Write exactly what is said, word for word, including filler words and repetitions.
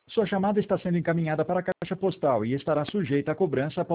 Sua chamada está sendo encaminhada para a caixa postal e estará sujeita a cobrança após